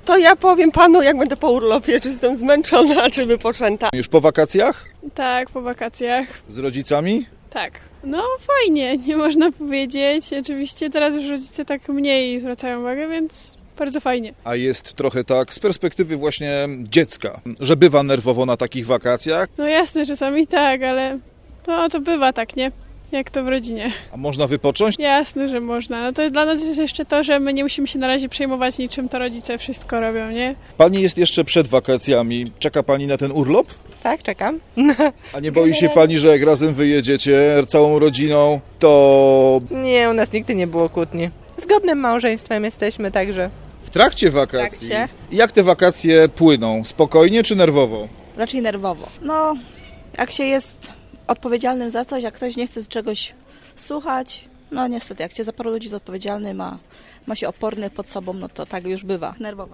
to ja powiem panu, jak będę po urlopie, czy jestem zmęczona, czy wypoczęta. Już po wakacjach? Tak, po wakacjach. Z rodzicami? Tak. No fajnie, nie można powiedzieć. Oczywiście teraz już rodzice tak mniej zwracają uwagę, więc bardzo fajnie. A jest trochę tak z perspektywy właśnie dziecka, że bywa nerwowo na takich wakacjach. No jasne, czasami tak, ale to bywa tak, nie? Jak to w rodzinie. A można wypocząć? Jasne, że można. No to dla nas jest jeszcze to, że my nie musimy się na razie przejmować niczym, to rodzice wszystko robią, nie? Pani jest jeszcze przed wakacjami. Czeka pani na ten urlop? Tak, czekam. A nie boi się pani, że jak razem wyjedziecie całą rodziną, to Nie, u nas nigdy nie było kłótni. Zgodnym małżeństwem jesteśmy, także... w trakcie wakacji? W trakcie. Jak te wakacje płyną? Spokojnie czy nerwowo? Raczej nerwowo. No, jak się jest odpowiedzialnym za coś, jak ktoś nie chce z czegoś słuchać, no niestety, jak się za paru ludzi jest odpowiedzialny, ma się opornych pod sobą, no to tak już bywa. Nerwowo.